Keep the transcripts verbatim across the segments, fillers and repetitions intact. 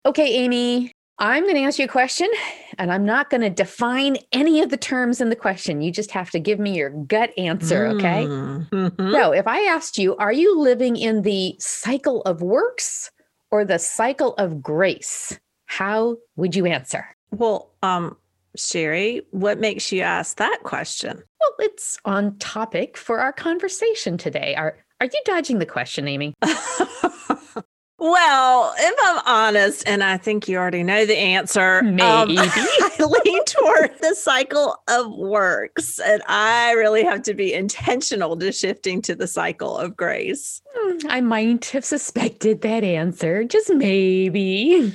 Okay, Amy, I'm going to ask you a question, and I'm not going to define any of the terms in the question. You just have to give me your gut answer, okay? Mm-hmm. So, if I asked you, are you living in the cycle of works or the cycle of grace? How would you answer? Well, um, Sherry, what makes you ask that question? Well, it's on topic for our conversation today. Are are you dodging the question, Amy? Well, if I'm honest, and I think you already know the answer, um, Maybe. I lean toward the cycle of works, and I really have to be intentional to shifting to the cycle of grace. Hmm, I might have suspected that answer, just maybe.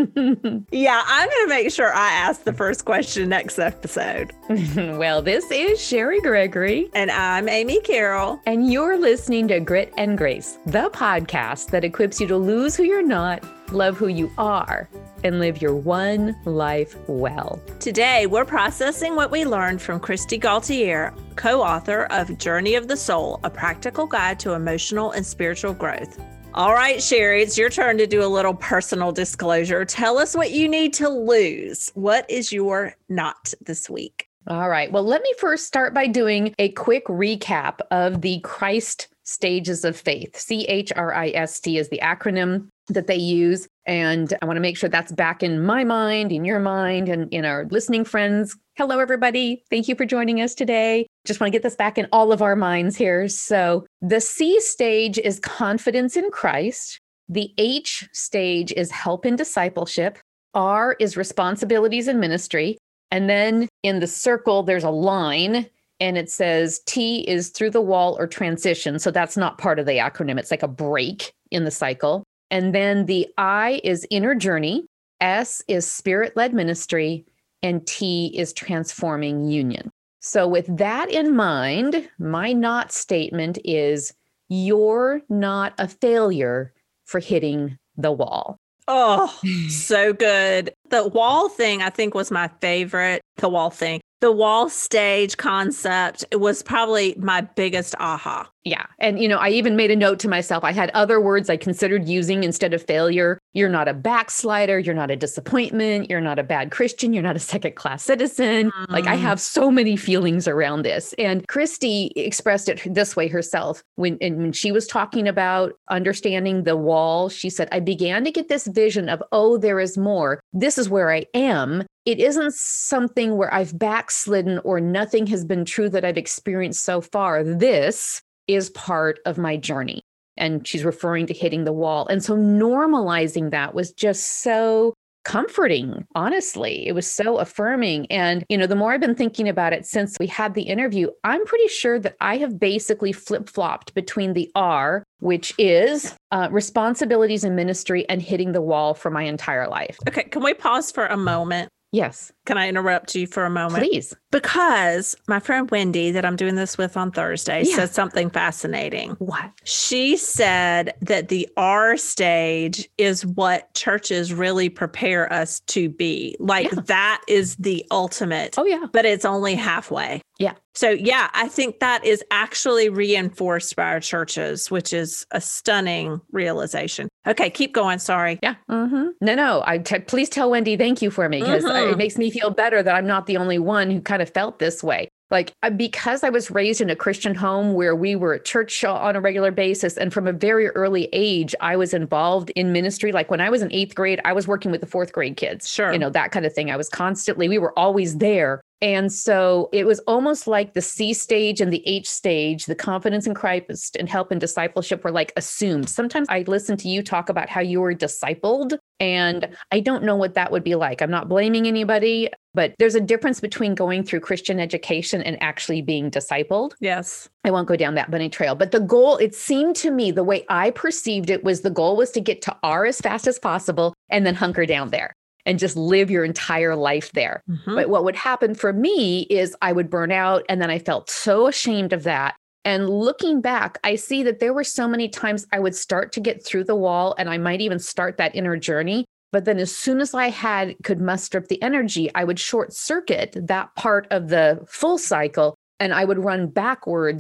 Yeah, I'm going to make sure I ask the first question next episode. Well, this is Sherry Gregory. And I'm Amy Carroll. And you're listening to Grit and Grace, the podcast that equips you to lose who you're not, love who you are, and live your one life well. Today, we're processing what we learned from Christy Gaultier, co-author of Journey of the Soul, a practical guide to emotional and spiritual growth. All right, Sherry, it's your turn to do a little personal disclosure. Tell us what you need to lose. What is your not this week? All right. Well, let me first start by doing a quick recap of the Christ stages of faith. C H R I S T is the acronym that they use. And I want to make sure that's back in my mind, in your mind, and in our listening friends. Hello, everybody. Thank you for joining us today. Just want to get this back in all of our minds here. So the C stage is confidence in Christ. The H stage is help in discipleship. R is responsibilities in ministry. And then in the circle, there's a line and it says T is through the wall or transition. So that's not part of the acronym. It's like a break in the cycle. And then the I is inner journey. S is spirit-led ministry. And T is transforming union. So with that in mind, my not statement is you're not a failure for hitting the wall. Oh, so good. The wall thing, I think, was my favorite. The wall thing. The wall stage concept, it was probably my biggest aha. Yeah. And, you know, I even made a note to myself. I had other words I considered using instead of failure. You're not a backslider. You're not a disappointment. You're not a bad Christian. You're not a second class citizen. Mm. Like I have so many feelings around this. And Christy expressed it this way herself. When, and when she was talking about understanding the wall, she said, I began to get this vision of, oh, there is more. This is where I am. It isn't something where I've backslidden or nothing has been true that I've experienced so far. This is part of my journey. And she's referring to hitting the wall. And so normalizing that was just so comforting, honestly. It was so affirming. And, you know, the more I've been thinking about it since we had the interview, I'm pretty sure that I have basically flip-flopped between the R, which is uh, responsibilities in ministry, and hitting the wall for my entire life. Okay, can we pause for a moment? Yes. Can I interrupt you for a moment? Please. Because my friend Wendy, that I'm doing this with on Thursday, Yeah. said something fascinating. What? She said that the R stage is what churches really prepare us to be. Like Yeah. that is the ultimate. Oh, yeah. But it's only halfway. Yeah. So, yeah, I think that is actually reinforced by our churches, which is a stunning realization. Okay, keep going. Sorry. Yeah. Mm-hmm. No, no. I t- please tell Wendy thank you for me, because Mhm. it makes me feel better that I'm not the only one who kind of felt this way. Like, uh, because I was raised in a Christian home where we were at church on a regular basis, and from a very early age, I was involved in ministry. Like when I was in eighth grade, I was working with the fourth grade kids. Sure. You know, that kind of thing. I was constantly, we were always there. And so it was almost like the C stage and the H stage, the confidence in Christ and help and discipleship were like assumed. Sometimes I listen to you talk about how you were discipled, and I don't know what that would be like. I'm not blaming anybody, but there's a difference between going through Christian education and actually being discipled. Yes. I won't go down that bunny trail, but the goal, it seemed to me, the way I perceived it was the goal was to get to R as fast as possible and then hunker down there and just live your entire life there. Mhm. But what would happen for me is I would burn out, and then I felt so ashamed of that. And looking back, I see that there were so many times I would start to get through the wall, and I might even start that inner journey. But then as soon as I had could muster up the energy, I would short circuit that part of the full cycle, and I would run backwards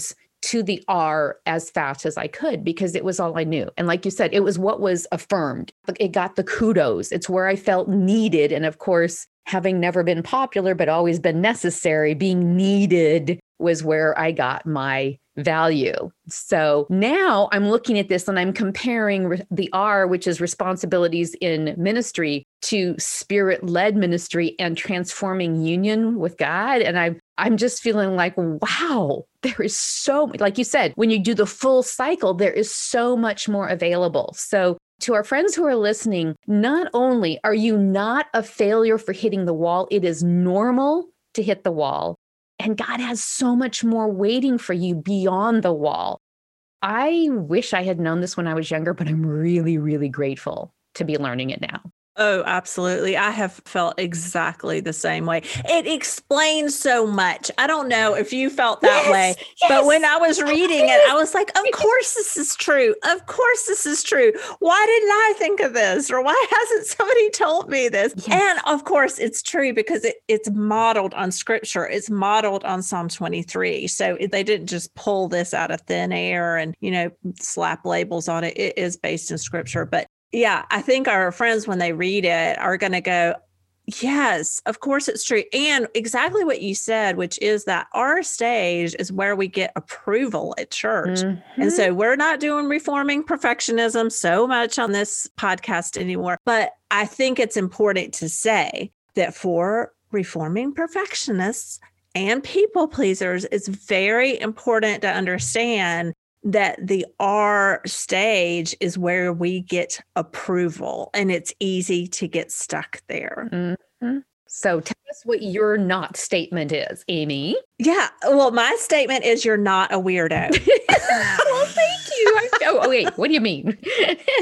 to the R as fast as I could because it was all I knew. And like you said, it was what was affirmed. It got the kudos. It's where I felt needed. And of course, having never been popular, but always been necessary, being needed was where I got my value. So now I'm looking at this and I'm comparing re- the R, which is responsibilities in ministry, to spirit-led ministry and transforming union with God. And I'm I'm just feeling like, wow, there is so, like you said, when you do the full cycle, there is so much more available. So to our friends who are listening, not only are you not a failure for hitting the wall, it is normal to hit the wall. And God has so much more waiting for you beyond the wall. I wish I had known this when I was younger, but I'm really, really grateful to be learning it now. Oh, absolutely. I have felt exactly the same way. It explains so much. I don't know if you felt that yes, way, yes. but when I was reading it, I was like, of course this is true. Of course this is true. Why didn't I think of this? Or why hasn't somebody told me this? Yes. And of course it's true because it, it's modeled on scripture. It's modeled on Psalm twenty-three. So they didn't just pull this out of thin air and, you know, slap labels on it. It is based in scripture, but yeah, I think our friends, when they read it, are going to go, yes, of course it's true. And exactly what you said, which is that our stage is where we get approval at church. Mm-hmm. And so we're not doing reforming perfectionism so much on this podcast anymore. But I think it's important to say that for reforming perfectionists and people pleasers, it's very important to understand that the R stage is where we get approval, and it's easy to get stuck there. Mm-hmm. So tell us what your not statement is, Amy. Yeah. Well, my statement is you're not a weirdo. Well, thank you. I, oh, wait, what do you mean? So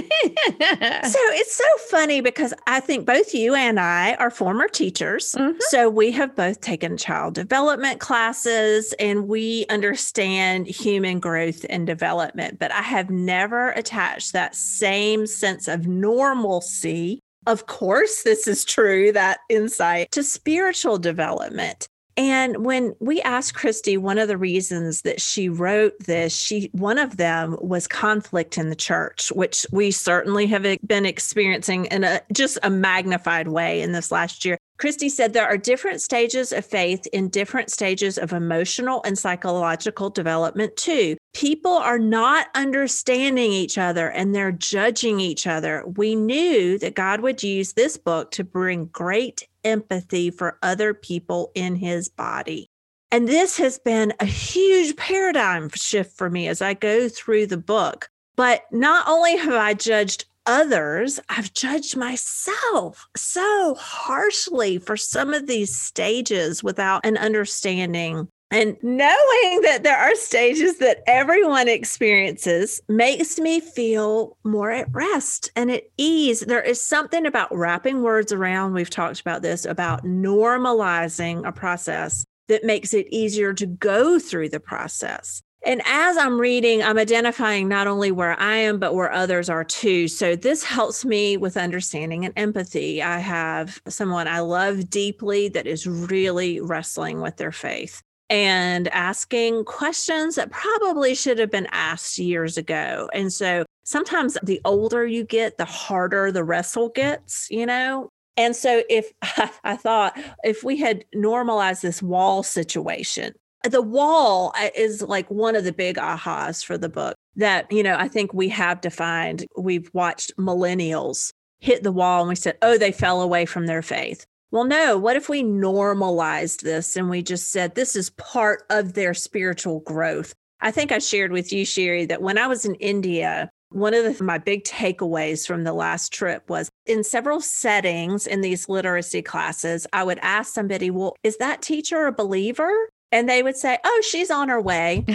it's so funny because I think both you and I are former teachers. Mm-hmm. So we have both taken child development classes and we understand human growth and development, but I have never attached that same sense of normalcy. Of course, this is true, that insight to spiritual development. And when we asked Christy, one of the reasons that she wrote this, she one of them was conflict in the church, which we certainly have been experiencing in a just a magnified way in this last year. Christy said there are different stages of faith in different stages of emotional and psychological development too. People are not understanding each other and they're judging each other. We knew that God would use this book to bring great empathy for other people in his body. And this has been a huge paradigm shift for me as I go through the book. But not only have I judged others, I've judged myself so harshly for some of these stages without an understanding. And knowing that there are stages that everyone experiences makes me feel more at rest and at ease. There is something about wrapping words around, we've talked about this, about normalizing a process that makes it easier to go through the process. And as I'm reading, I'm identifying not only where I am, but where others are too. So this helps me with understanding and empathy. I have someone I love deeply that is really wrestling with their faith and asking questions that probably should have been asked years ago. And so sometimes the older you get, the harder the wrestle gets, you know? And so if I thought if we had normalized this wall situation, the wall is like one of the big ahas for the book that, you know, I think we have defined. We've watched millennials hit the wall and we said, oh, they fell away from their faith. Well, no, what if we normalized this and we just said this is part of their spiritual growth? I think I shared with you, Sherry, that when I was in India, one of the, my big takeaways from the last trip was in several settings in these literacy classes, I would ask somebody, well, is that teacher a believer? And they would say, oh, she's on her way.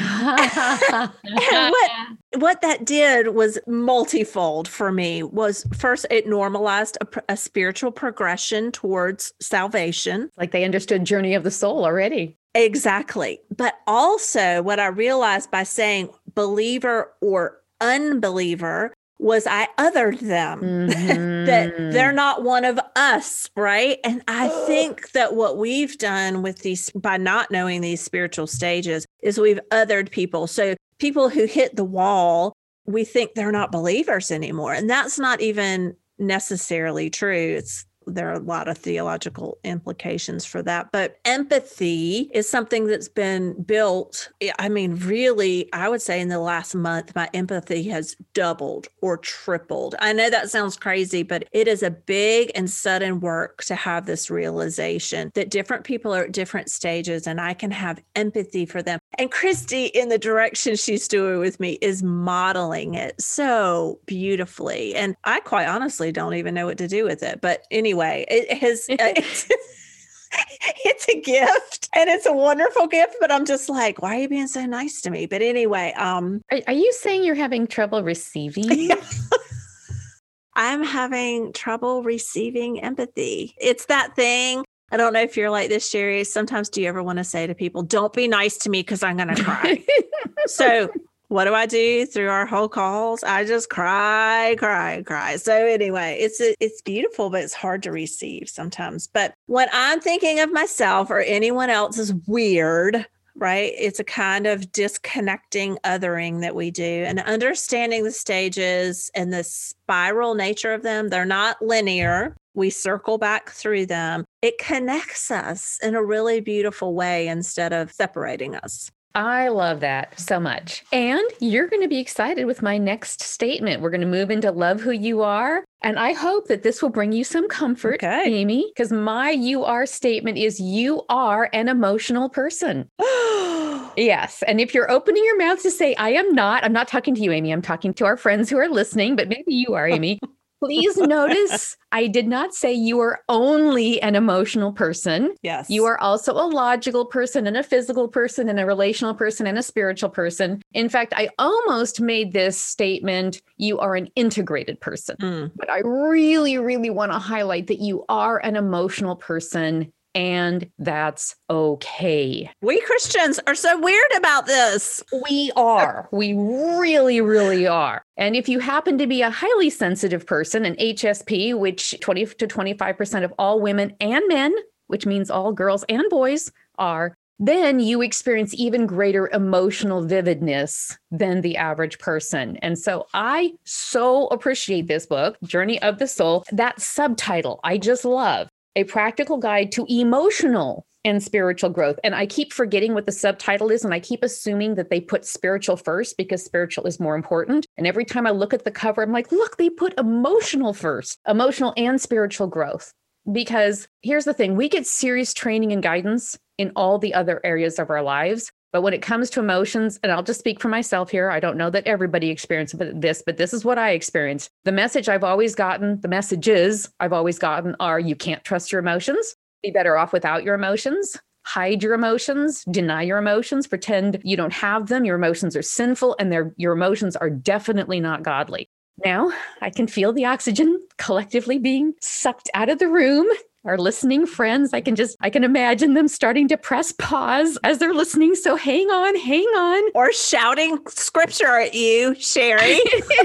And what, what that did was multifold for me. Was first, it normalized a, a spiritual progression towards salvation. Like they understood journey of the soul already. Exactly. But also what I realized by saying believer or unbeliever was I othered them, mm-hmm. that they're not one of us, right? And I think that what we've done with these, by not knowing these spiritual stages, is we've othered people. So people who hit the wall, we think they're not believers anymore. And that's not even necessarily true. It's there are a lot of theological implications for that. But empathy is something that's been built. I mean, really, I would say in the last month, my empathy has doubled or tripled. I know that sounds crazy, but it is a big and sudden work to have this realization that different people are at different stages and I can have empathy for them. And Christy, in the direction she's doing with me, is modeling it so beautifully. And I quite honestly don't even know what to do with it. But anyway, it has, uh, it's, it's a gift and it's a wonderful gift, but I'm just like, why are you being so nice to me? But anyway, um, are, are you saying you're having trouble receiving? I'm having trouble receiving empathy. It's that thing. I don't know if you're like this, Sherry. Sometimes do you ever want to say to people, don't be nice to me because I'm going to cry. So what do I do through our whole calls? I just cry, cry, cry. So anyway, it's it's beautiful, but it's hard to receive sometimes. But when I'm thinking of myself or anyone else is weird, right? It's a kind of disconnecting othering that we do and understanding the stages and the spiral nature of them. They're not linear. We circle back through them. It connects us in a really beautiful way instead of separating us. I love that so much. And you're going to be excited with my next statement. We're going to move into love who you are. And I hope that this will bring you some comfort, okay. Amy, because my you are statement is you are an emotional person. Yes. And if you're opening your mouth to say, I am not, I'm not talking to you, Amy. I'm talking to our friends who are listening, but maybe you are, Amy. Please notice I did not say you are only an emotional person. Yes. You are also a logical person and a physical person and a relational person and a spiritual person. In fact, I almost made this statement, you are an integrated person. Mm. But I really, really want to highlight that you are an emotional person. And that's okay. We Christians are so weird about this. We are. We really, really are. And if you happen to be a highly sensitive person, an H S P, which twenty to twenty-five percent of all women and men, which means all girls and boys are, then you experience even greater emotional vividness than the average person. And so I so appreciate this book, Journey of the Soul. That subtitle, I just love. A practical guide to emotional and spiritual growth. And I keep forgetting what the subtitle is, and I keep assuming that they put spiritual first because spiritual is more important. And every time I look at the cover, I'm like, look, they put emotional first, emotional and spiritual growth. Because here's the thing, we get serious training and guidance in all the other areas of our lives. But when it comes to emotions, and I'll just speak for myself here, I don't know that everybody experiences this, but this is what I experienced. The message I've always gotten, the messages I've always gotten are you can't trust your emotions, be better off without your emotions, hide your emotions, deny your emotions, pretend you don't have them, your emotions are sinful, and they're, your emotions are definitely not godly. Now I can feel the oxygen collectively being sucked out of the room. Our listening friends, I can just, I can imagine them starting to press pause as they're listening. So hang on, hang on. Or shouting scripture at you, Sherry.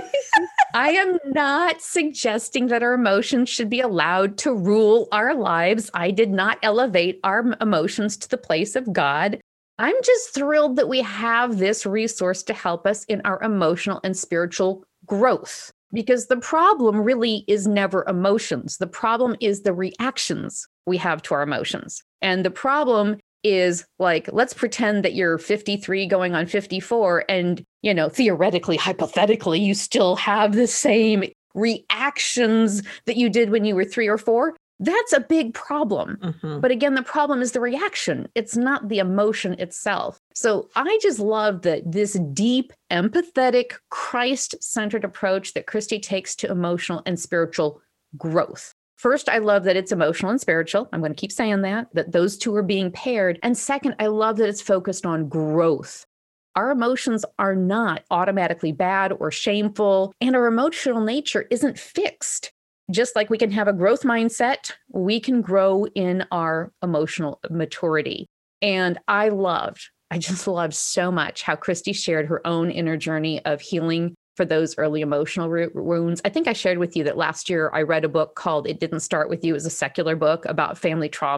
I am not suggesting that our emotions should be allowed to rule our lives. I did not elevate our emotions to the place of God. I'm just thrilled that we have this resource to help us in our emotional and spiritual growth. Because the problem really is never emotions. The problem is the reactions we have to our emotions. And the problem is like, let's pretend that you're fifty-three going on fifty-four and, you know, theoretically, hypothetically, you still have the same reactions that you did when you were three or four. That's a big problem. Mm-hmm. But again, the problem is the reaction. It's not the emotion itself. So I just love that this deep, empathetic, Christ-centered approach that Christy takes to emotional and spiritual growth. First, I love that it's emotional and spiritual. I'm going to keep saying that, that those two are being paired. And second, I love that it's focused on growth. Our emotions are not automatically bad or shameful, and our emotional nature isn't fixed. Just like we can have a growth mindset, we can grow in our emotional maturity. And I loved, I just loved so much how Christy shared her own inner journey of healing for those early emotional wounds. I think I shared with you that last year I read a book called It Didn't Start With You. It was a secular book about family trauma.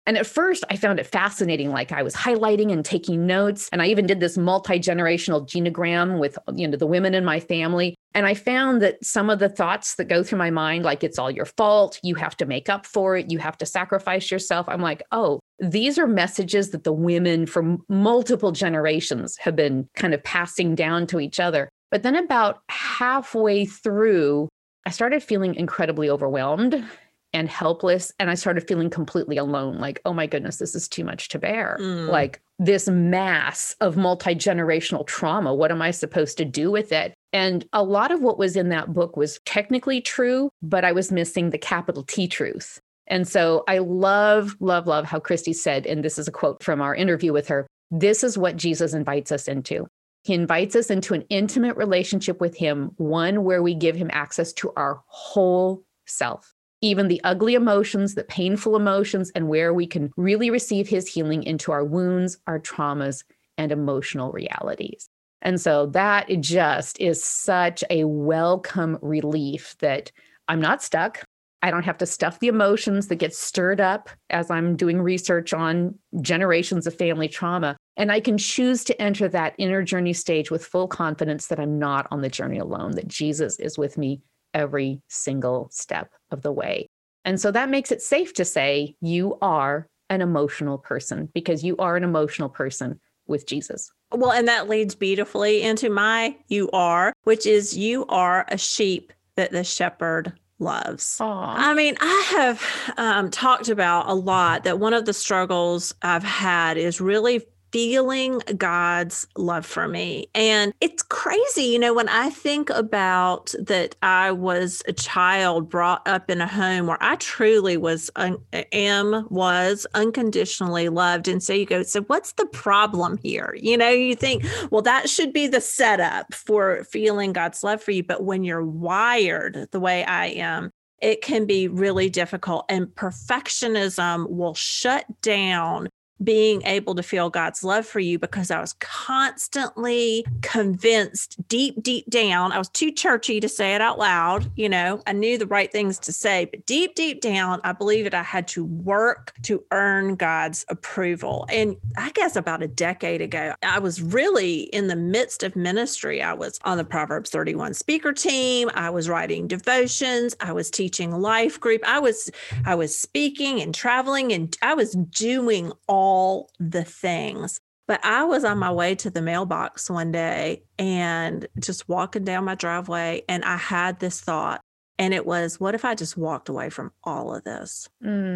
And at first, I found it fascinating. Like I was highlighting and taking notes. And I even did this multi-generational genogram with, you know, the women in my family. And I found that some of the thoughts that go through my mind, like it's all your fault, you have to make up for it, you have to sacrifice yourself. I'm like, oh, these are messages that the women from multiple generations have been kind of passing down to each other. But then about halfway through, I started feeling incredibly overwhelmed and helpless. And I started feeling completely alone. Like, oh my goodness, this is too much to bear. Mm. Like this mass of multi-generational trauma. What am I supposed to do with it? And a lot of what was in that book was technically true, but I was missing the capital T truth. And so I love, love, love how Christy said, and this is a quote from our interview with her, this is what Jesus invites us into. He invites us into an intimate relationship with him, one where we give him access to our whole self. Even the ugly emotions, the painful emotions, and where we can really receive his healing into our wounds, our traumas, and emotional realities. And so that just is such a welcome relief that I'm not stuck. I don't have to stuff the emotions that get stirred up as I'm doing research on generations of family trauma. And I can choose to enter that inner journey stage with full confidence that I'm not on the journey alone, that Jesus is with me every single step of the way. And so that makes it safe to say you are an emotional person because you are an emotional person with Jesus. Well, and that leads beautifully into my you are, which is you are a sheep that the shepherd loves. Aww. I mean, I have um, talked about a lot that one of the struggles I've had is really feeling God's love for me. And it's crazy, you know, when I think about that I was a child brought up in a home where I truly was, un- am, was unconditionally loved. And so you go, so what's the problem here? You know, you think, well, that should be the setup for feeling God's love for you. But when you're wired the way I am, it can be really difficult. And perfectionism will shut down being able to feel God's love for you because I was constantly convinced deep, deep down. I was too churchy to say it out loud. You know, I knew the right things to say, but deep, deep down, I believed that I had to work to earn God's approval. And I guess about a decade ago, I was really in the midst of ministry. I was on the Proverbs thirty-one speaker team. I was writing devotions. I was teaching life group. I was, I was speaking and traveling, and I was doing all all the things. But I was on my way to the mailbox one day and just walking down my driveway, and I had this thought, and it was, what if I just walked away from all of this?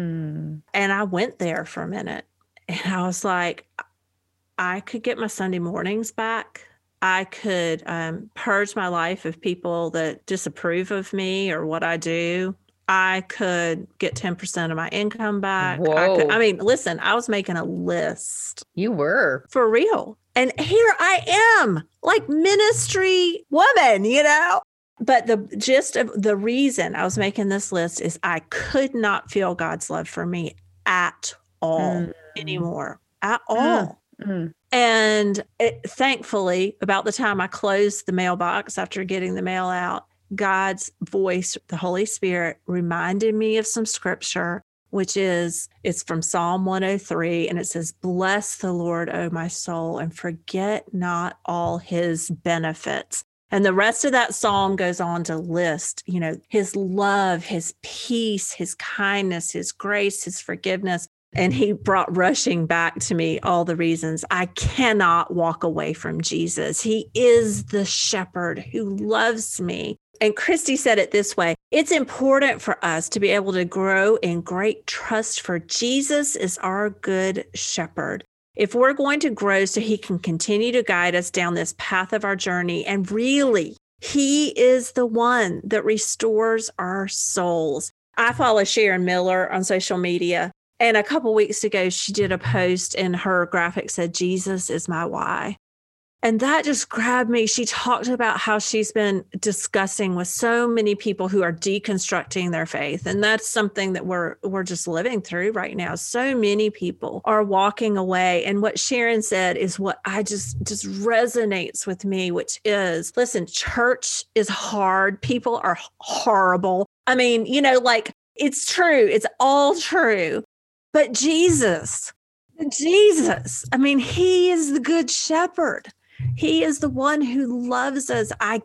Mm. And I went there for a minute, and I was like, I could get my Sunday mornings back. I could um, purge my life of people that disapprove of me or what I do. I could get ten percent of my income back. Whoa. I could, I mean, listen, I was making a list. You were. For real. And here I am, like ministry woman, you know? But the gist of the reason I was making this list is I could not feel God's love for me at all mm. anymore, at all. Mm. And it, thankfully, about the time I closed the mailbox after getting the mail out, God's voice, the Holy Spirit, reminded me of some scripture, which is, it's from Psalm one oh three, and it says, bless the Lord, O my soul, and forget not all his benefits. And the rest of that psalm goes on to list, you know, his love, his peace, his kindness, his grace, his forgiveness. And he brought rushing back to me all the reasons I cannot walk away from Jesus. He is the shepherd who loves me. And Christy said it this way, it's important for us to be able to grow in great trust for Jesus is our good shepherd. If we're going to grow so he can continue to guide us down this path of our journey, and really, he is the one that restores our souls. I follow Sharon Miller on social media, and a couple weeks ago, she did a post and her graphic said, Jesus is my why. And that just grabbed me. She talked about how she's been discussing with so many people who are deconstructing their faith. And that's something that we're we're just living through right now. So many people are walking away. And what Sharon said is what I just, just resonates with me, which is, listen, church is hard. People are horrible. I mean, you know, like it's true. It's all true. But Jesus, Jesus, I mean, he is the good shepherd. He is the one who loves us. I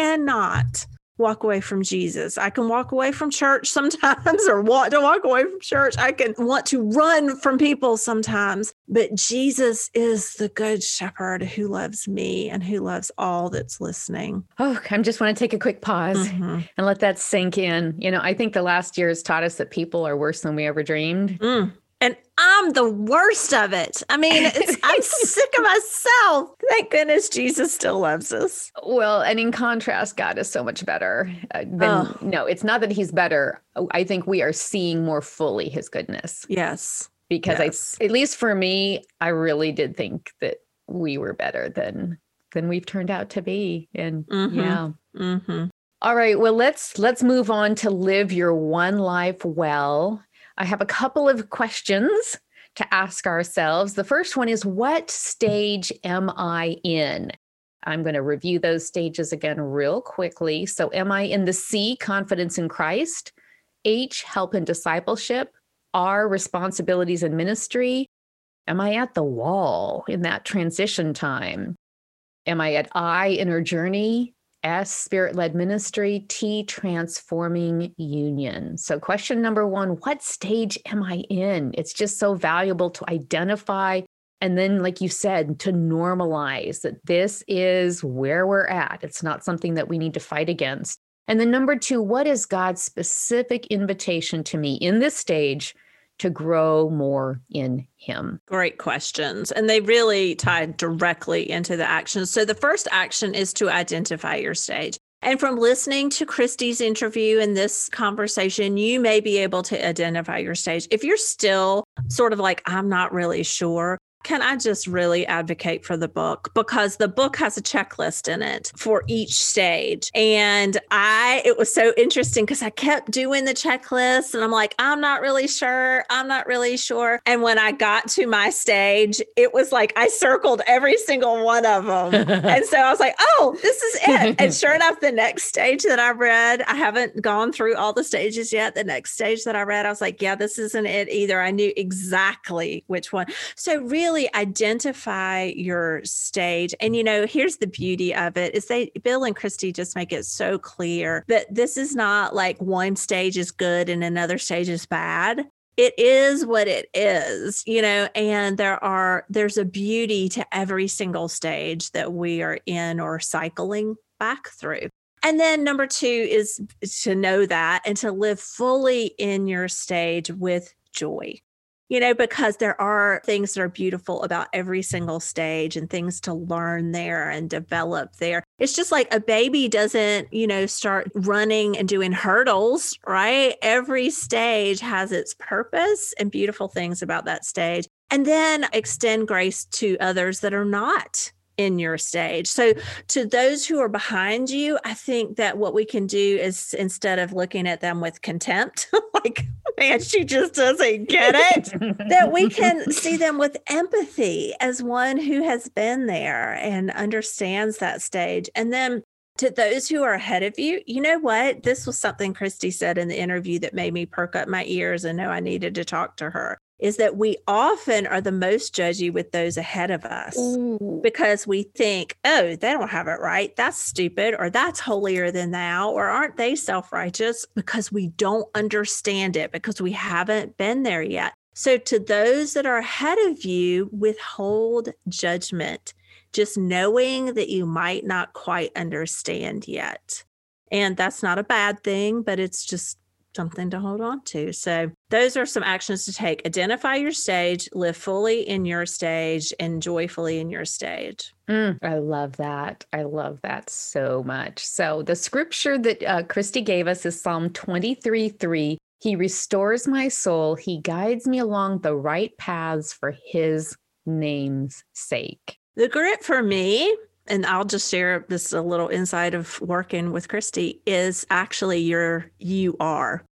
cannot walk away from Jesus. I can walk away from church sometimes or want to walk away from church. I can want to run from people sometimes, but Jesus is the good shepherd who loves me and who loves all that's listening. Oh, I just want to take a quick pause Mm-hmm. and let that sink in. You know, I think the last year has taught us that people are worse than we ever dreamed. Mm. And I'm the worst of it. I mean, it's, I'm sick of myself. Thank goodness Jesus still loves us. Well, and in contrast, God is so much better. Uh, than, Oh. No, it's not that he's better. I think we are seeing more fully his goodness. Yes. Because Yes. I, at least for me, I really did think that we were better than than we've turned out to be. And Mhm. yeah. Mm-hmm. All right. Well, let's let's move on to live your one life well. I have a couple of questions to ask ourselves. The first one is, what stage am I in? I'm going to review those stages again real quickly. So am I in the C, confidence in Christ, H, help and discipleship, R, responsibilities and ministry? Am I at the wall in that transition time? Am I at I, inner journey, S, spirit-led ministry, T, transforming union? So question number one, what stage am I in? It's just so valuable to identify. And then, like you said, to normalize that this is where we're at. It's not something that we need to fight against. And then number two, what is God's specific invitation to me in this stage to grow more in him? Great questions. And they really tie directly into the actions. So the first action is to identify your stage. And from listening to Christy's interview and this conversation, you may be able to identify your stage. If you're still sort of like, I'm not really sure, can I just really advocate for the book? Because the book has a checklist in it for each stage. And I, it was so interesting because I kept doing the checklist and I'm like, I'm not really sure. I'm not really sure. And when I got to my stage, it was like, I circled every single one of them. And so I was like, oh, this is it. And sure enough, the next stage that I read, I haven't gone through all the stages yet. The next stage that I read, I was like, yeah, this isn't it either. I knew exactly which one. So really, identify your stage. And, you know, here's the beauty of it is they, Bill and Christy just make it so clear that this is not like one stage is good and another stage is bad. It is what it is, you know, and there are, there's a beauty to every single stage that we are in or cycling back through. And then number two is to know that and to live fully in your stage with joy. You know, because there are things that are beautiful about every single stage and things to learn there and develop there. It's just like a baby doesn't, you know, start running and doing hurdles, right? Every stage has its purpose and beautiful things about that stage. And then extend grace to others that are not in your stage. So to those who are behind you, I think that what we can do is instead of looking at them with contempt, like, man, she just doesn't get it, that we can see them with empathy as one who has been there and understands that stage. And then to those who are ahead of you, you know what? This was something Christy said in the interview that made me perk up my ears and know I needed to talk to her, is that we often are the most judgy with those ahead of us. Ooh. Because we think, oh, they don't have it right. That's stupid, or that's holier than thou, or aren't they self-righteous? Because we don't understand it, because we haven't been there yet. So to those that are ahead of you, withhold judgment, just knowing that you might not quite understand yet. And that's not a bad thing, but it's just something to hold on to. So those are some actions to take. Identify your stage, live fully in your stage, and joyfully in your stage. Mm, I love that. I love that so much. So the scripture that uh, Christy gave us is Psalm twenty-three three. He restores my soul. He guides me along the right paths for his name's sake. The grit for me, and I'll just share this a little insight of working with Christy, is actually your you are.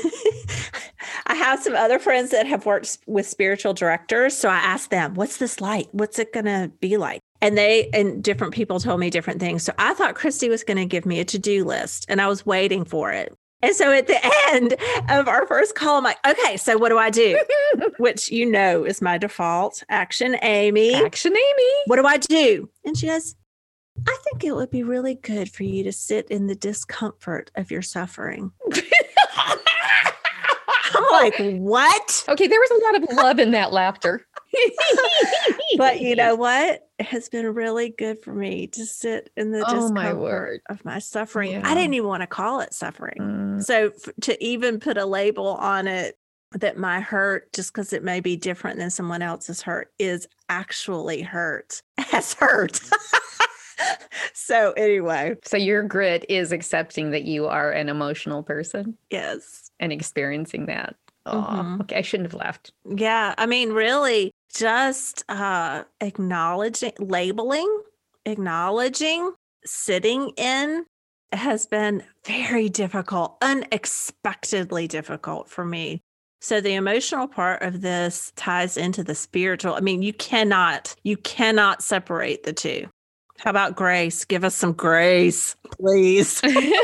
I have some other friends that have worked with spiritual directors. So I asked them, what's this like? What's it going to be like? And they, and different people told me different things. So I thought Christy was going to give me a to-do list and I was waiting for it. And so at the end of our first call, I'm like, okay, so what do I do? Which you know is my default action, Amy. Action, Amy. What do I do? And she goes, I think it would be really good for you to sit in the discomfort of your suffering. I'm like, what? Okay, there was a lot of love in that laughter. But you know what? It has been really good for me to sit in the Oh, my discomfort word. of my suffering. Yeah. I didn't even want to call it suffering. Mm. So f- to even put a label on it that my hurt, just because it may be different than someone else's hurt, is actually hurt. Has hurt. So anyway, So your grit is accepting that you are an emotional person yes. and experiencing that. Oh, Mhm. okay. I shouldn't have laughed. Yeah. I mean, really just uh, acknowledging, labeling, acknowledging, sitting in has been very difficult, unexpectedly difficult for me. So the emotional part of this ties into the spiritual. I mean, you cannot, you cannot separate the two. How about grace? Give us some grace, please.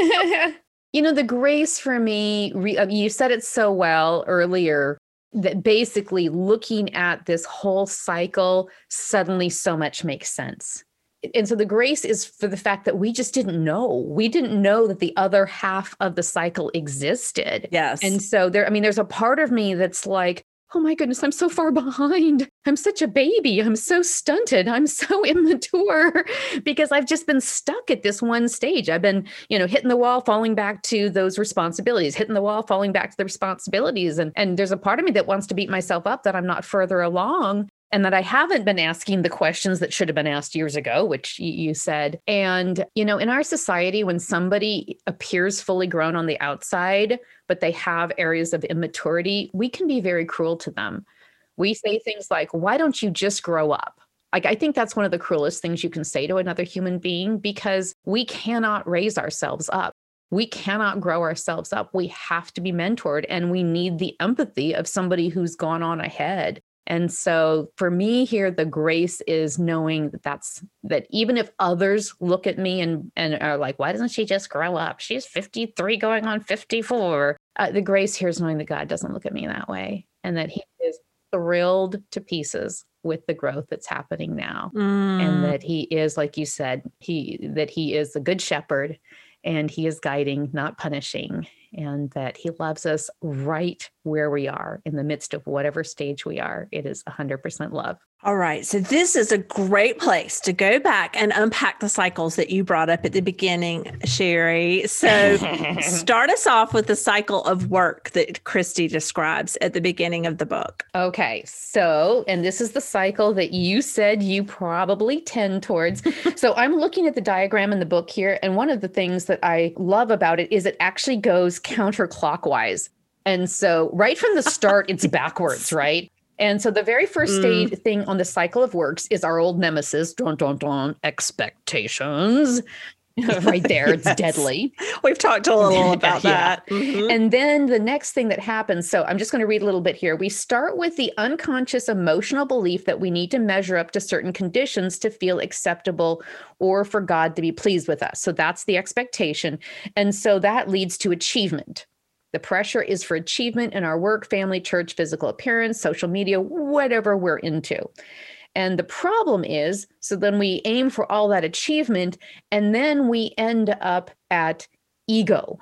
You know, the grace for me, re- uh, you said it so well earlier, that basically looking at this whole cycle, suddenly so much makes sense. And so the grace is for the fact that we just didn't know. We didn't know that the other half of the cycle existed. Yes. And so there, I mean, there's a part of me that's like, oh my goodness, I'm so far behind. I'm such a baby. I'm so stunted. I'm so immature because I've just been stuck at this one stage. I've been, you know, hitting the wall, falling back to those responsibilities, hitting the wall, falling back to the responsibilities. And, and there's a part of me that wants to beat myself up that I'm not further along and that I haven't been asking the questions that should have been asked years ago, which you said. And, you know, in our society, when somebody appears fully grown on the outside, but they have areas of immaturity, we can be very cruel to them. We say things like, why don't you just grow up? Like, I think that's one of the cruelest things you can say to another human being because we cannot raise ourselves up. We cannot grow ourselves up. We have to be mentored and we need the empathy of somebody who's gone on ahead. And so for me here, the grace is knowing that that's, that even if others look at me and, and are like, why doesn't she just grow up? She's fifty-three going on fifty-four. Uh, the grace here is knowing that God doesn't look at me that way and that he is thrilled to pieces with the growth that's happening now. Mm. And that he is, like you said, he, that he is a good shepherd and he is guiding, not punishing, and that he loves us right where we are in the midst of whatever stage we are. It is one hundred percent love. All right. So this is a great place to go back and unpack the cycles that you brought up at the beginning, Sherry. So start us off with the cycle of work that Christy describes at the beginning of the book. Okay. So, and this is the cycle that you said you probably tend towards. So I'm looking at the diagram in the book here. And one of the things that I love about it is it actually goes counterclockwise. And so right from the start, it's backwards, right? And so the very first stage mm. thing on the cycle of works is our old nemesis, dun, dun, dun, expectations. Right there, it's yes. deadly. We've talked a little about yeah. that. Mm-hmm. And then the next thing that happens, so I'm just going to read a little bit here. We start with the unconscious emotional belief that we need to measure up to certain conditions to feel acceptable or for God to be pleased with us. So that's the expectation. And so that leads to achievement. The pressure is for achievement in our work, family, church, physical appearance, social media, whatever we're into. And the problem is, so then we aim for all that achievement, and then we end up at ego.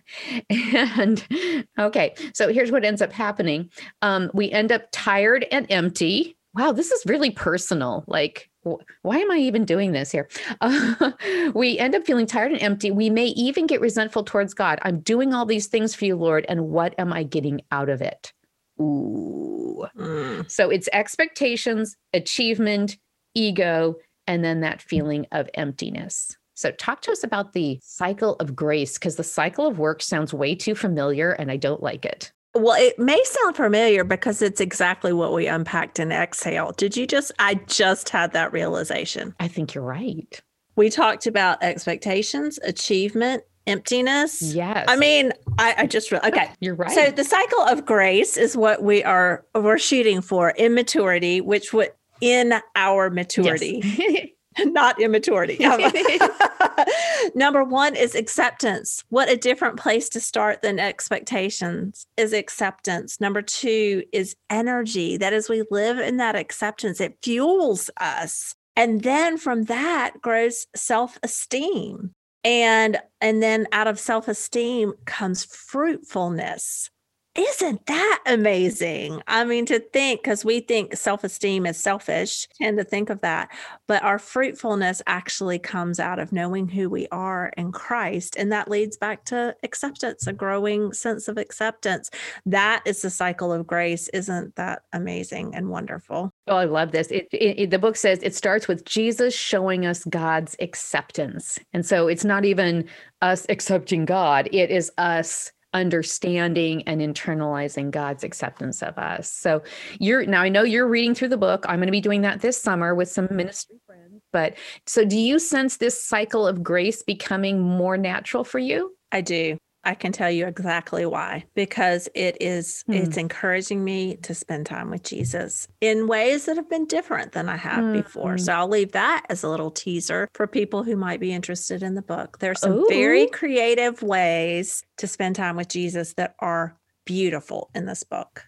And okay, so here's what ends up happening. Um, we end up tired and empty. Wow, this is really personal. Like, why am I even doing this here? Uh, we end up feeling tired and empty. We may even get resentful towards God. I'm doing all these things for you, Lord, and what am I getting out of it? Ooh. Mm. So it's expectations, achievement, ego, and then that feeling of emptiness. So talk to us about the cycle of grace, because the cycle of work sounds way too familiar and I don't like it. Well, it may sound familiar because it's exactly what we unpacked in Exhale. Did you just, I just had that realization. I think you're right. We talked about expectations, achievement, emptiness. Yes. I mean, I, I just, re- okay. You're right. So the cycle of grace is what we are, we're shooting for, immaturity, which would, in our maturity. Yes. Not immaturity. Number one is acceptance. What a different place to start than expectations is acceptance. Number two is energy. That is, we live in that acceptance. It fuels us. And then from that grows self-esteem. And, and then out of self-esteem comes fruitfulness. Isn't that amazing? I mean, to think, because we think self-esteem is selfish, tend to think of that, but our fruitfulness actually comes out of knowing who we are in Christ. And that leads back to acceptance, a growing sense of acceptance. That is the cycle of grace. Isn't that amazing and wonderful? Oh, I love this. It, it, it, the book says it starts with Jesus showing us God's acceptance. And so it's not even us accepting God. It is us understanding and internalizing God's acceptance of us. So you're now, I know you're reading through the book. I'm going to be doing that this summer with some ministry friends. But so do you sense this cycle of grace becoming more natural for you? I do. I can tell you exactly why, because it is, hmm. it's encouraging me to spend time with Jesus in ways that have been different than I have hmm. before. So I'll leave that as a little teaser for people who might be interested in the book. There's some Ooh. very creative ways to spend time with Jesus that are beautiful in this book.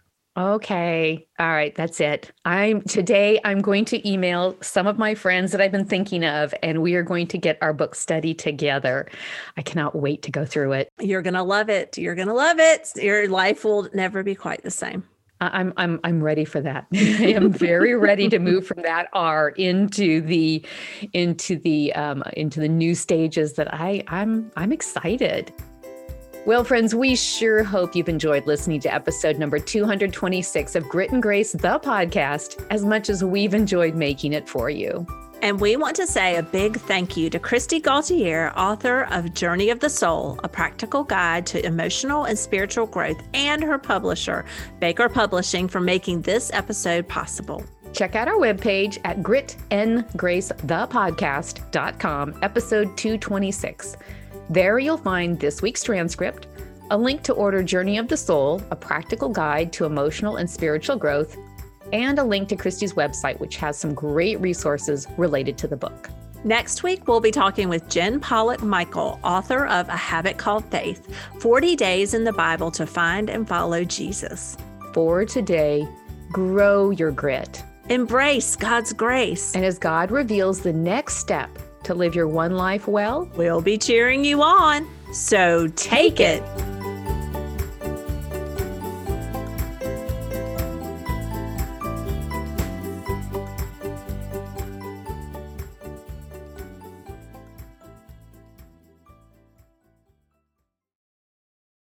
Okay. All right. That's it. I'm today I'm going to email some of my friends that I've been thinking of, and we are going to get our book study together. I cannot wait to go through it. You're going to love it. You're going to love it. Your life will never be quite the same. I'm I'm I'm ready for that. I am very ready to move from that R into the into the um, into the new stages that I I'm I'm excited. Well, friends, we sure hope you've enjoyed listening to episode number two hundred twenty-six of Grit and Grace, the podcast, as much as we've enjoyed making it for you. And we want to say a big thank you to Christy Gaultier, author of Journey of the Soul, a practical guide to emotional and spiritual growth, and her publisher, Baker Publishing, for making this episode possible. Check out our webpage at grit and grace the podcast dot com, episode two twenty-six. There you'll find this week's transcript, a link to order Journey of the Soul, a practical guide to emotional and spiritual growth, and a link to Christy's website, which has some great resources related to the book. Next week, we'll be talking with Jen Pollock Michael, author of A Habit Called Faith, forty Days in the Bible to Find and Follow Jesus. For today, grow your grit. Embrace God's grace. And as God reveals the next step to live your one life well, we'll be cheering you on. So take it.